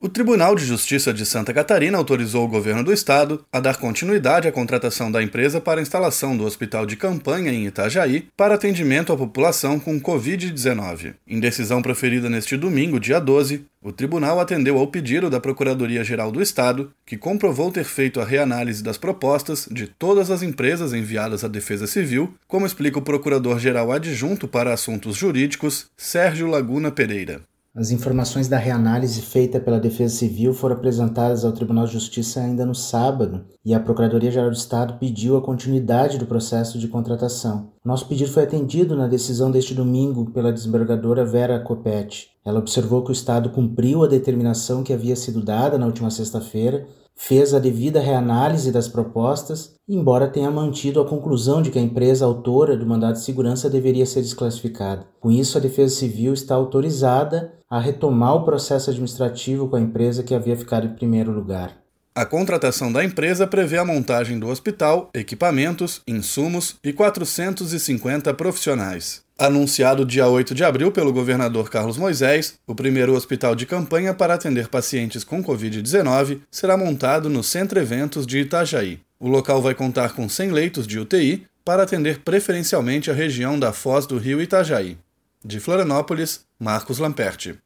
O Tribunal de Justiça de Santa Catarina autorizou o governo do estado a dar continuidade à contratação da empresa para a instalação do hospital de campanha em Itajaí para atendimento à população com Covid-19. Em decisão proferida neste domingo, dia 12, o tribunal atendeu ao pedido da Procuradoria-Geral do Estado, que comprovou ter feito a reanálise das propostas de todas as empresas enviadas à Defesa Civil, como explica o Procurador-Geral Adjunto para Assuntos Jurídicos, Sérgio Laguna Pereira. As informações da reanálise feita pela Defesa Civil foram apresentadas ao Tribunal de Justiça ainda no sábado e a Procuradoria-Geral do Estado pediu a continuidade do processo de contratação. Nosso pedido foi atendido na decisão deste domingo pela desembargadora Vera Coppetti. Ela observou que o Estado cumpriu a determinação que havia sido dada na última sexta-feira, fez a devida reanálise das propostas, embora tenha mantido a conclusão de que a empresa autora do mandado de segurança deveria ser desclassificada. Com isso, a Defesa Civil está autorizada a retomar o processo administrativo com a empresa que havia ficado em primeiro lugar. A contratação da empresa prevê a montagem do hospital, equipamentos, insumos e 450 profissionais. Anunciado dia 8 de abril pelo governador Carlos Moisés, o primeiro hospital de campanha para atender pacientes com Covid-19 será montado no Centro Eventos de Itajaí. O local vai contar com 100 leitos de UTI para atender preferencialmente a região da Foz do Rio Itajaí. De Florianópolis, Marcos Lamperti.